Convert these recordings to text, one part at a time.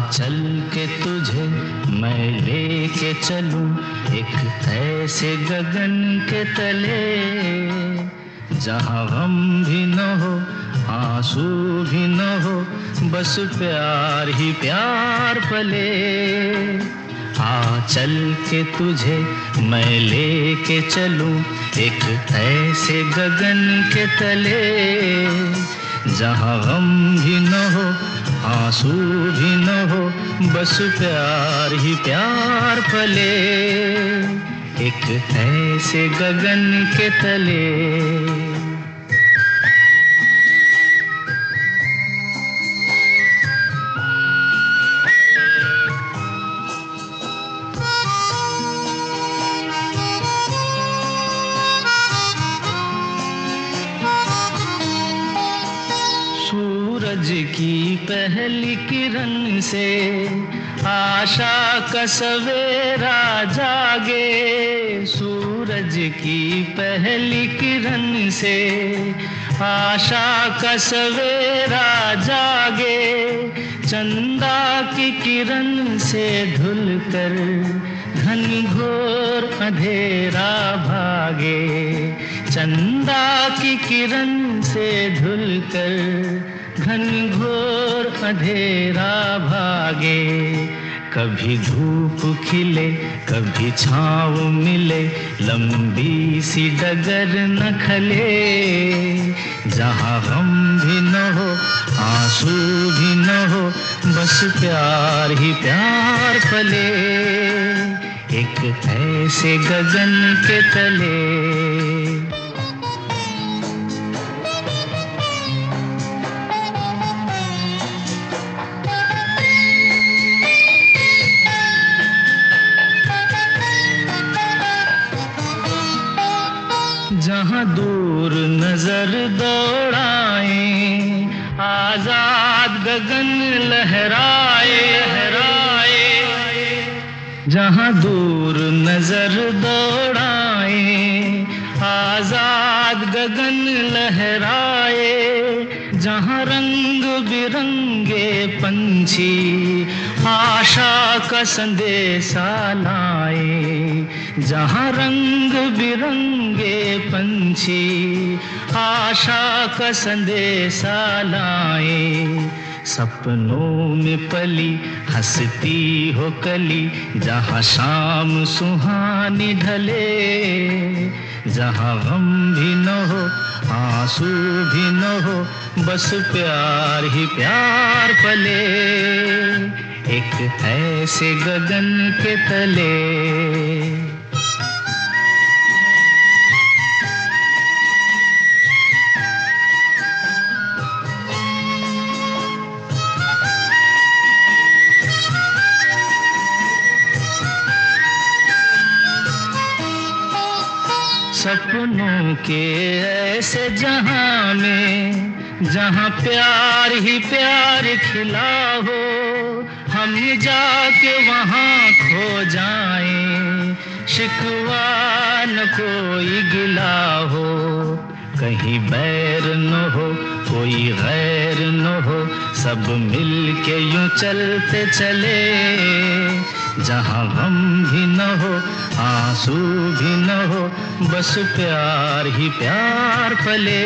चल के तुझे मैं लेके चलूं एक ऐसे गगन के तले, जहाँ गम भी न हो आंसू भी न हो, बस प्यार ही प्यार पले। चल के तुझे मैं लेके चलूं एक ऐसे गगन के तले, जहाँ गम भी न हो आंसू भी न हो, बस प्यार ही प्यार पले, एक ऐसे गगन के तले। सूरज की पहली किरण से आशा का सवेरा जागे, सूरज की पहली किरण से आशा का सवेरा जागे, चंदा की किरण से धुलकर घनघोर अंधेरा भागे, चंदा की किरण से धुलकर घनघोर अंधेरा भागे। कभी धूप खिले कभी छाँव मिले, लंबी सी डगर न खले, जहाँ गम भी न हो आंसू भी न हो, बस प्यार ही प्यार पले, एक ऐसे गगन के तले। जहाँ दूर नजर दौड़ाए आजाद गगन लहराए, जहाँ दूर नजर दौड़ाए आजाद गगन लहराए, जहाँ रंग बिरंगे पंछी आशा का संदेशा लाए, जहाँ रंग बिरंगे पंछी आशा का संदेशा लाए, सपनों में पली हंसती हो कली, जहाँ शाम सुहानी ढले, जहाँ गम भी न हो आंसू भी न हो, बस प्यार ही प्यार पले, एक ऐसे गगन के तले। सपनों के ऐसे जहां में जहां प्यार ही प्यार खिला हो, हम जाके वहां खो जाएं, शिकवा न कोई गिला हो, कहीं बैर न हो कोई गैर न हो, सब मिल के यूं चलते चले, जहाँ गम भी न हो आंसू भी न हो, बस प्यार ही प्यार पले।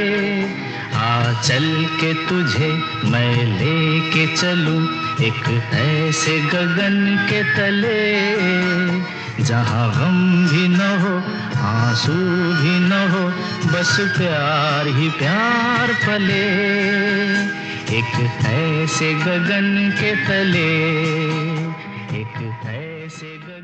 चल के तुझे मैं लेके चलूं एक ऐसे गगन के तले, जहाँ गम भी न हो आंसू भी न हो, बस प्यार ही प्यार पले, एक ऐसे गगन के तले, एक ऐसे